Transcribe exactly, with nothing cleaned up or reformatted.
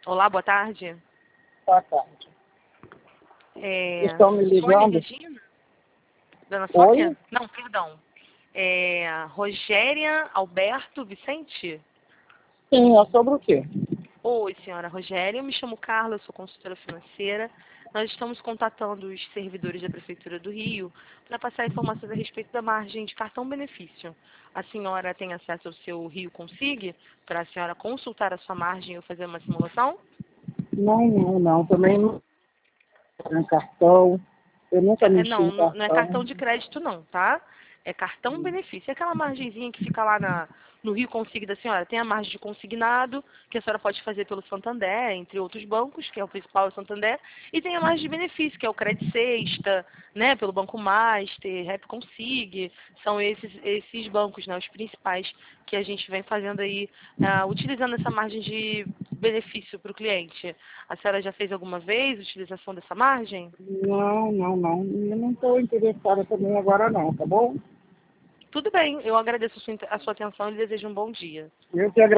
Olá, boa tarde. Boa tarde. É, Estão me Sônia ligando? Regina? Dona Sônia? Oi? Não, perdão. É, Rogéria Alberto Vicente? Sim, é sobre o quê? Oi, senhora Rogéria. Eu me chamo Carla, eu sou consultora financeira. Nós estamos contatando os servidores da Prefeitura do Rio para passar informações a respeito da margem de cartão-benefício. A senhora tem acesso ao seu Rio Consig para a senhora consultar a sua margem ou fazer uma simulação? Não, não, não. Também não tenho cartão. Eu nunca É, mexi não, em não não é cartão. cartão de crédito não, tá? É cartão benefício. É aquela margenzinha que fica lá na, no Rio Consig da senhora. Tem a margem de consignado, que a senhora pode fazer pelo Santander, entre outros bancos, que é o principal é o Santander. E tem a margem de benefício, que é o Credit Sexta, né? Pelo Banco Master, Rap Consig. São esses, esses bancos, né? Os principais que a gente vem fazendo aí, uh, utilizando essa margem de benefício para o cliente. A senhora já fez alguma vez utilização dessa margem? Não, não, não. Eu não estou interessada também agora não, tá bom? Tudo bem, eu agradeço a sua, a sua atenção e desejo um bom dia. Eu que agradeço.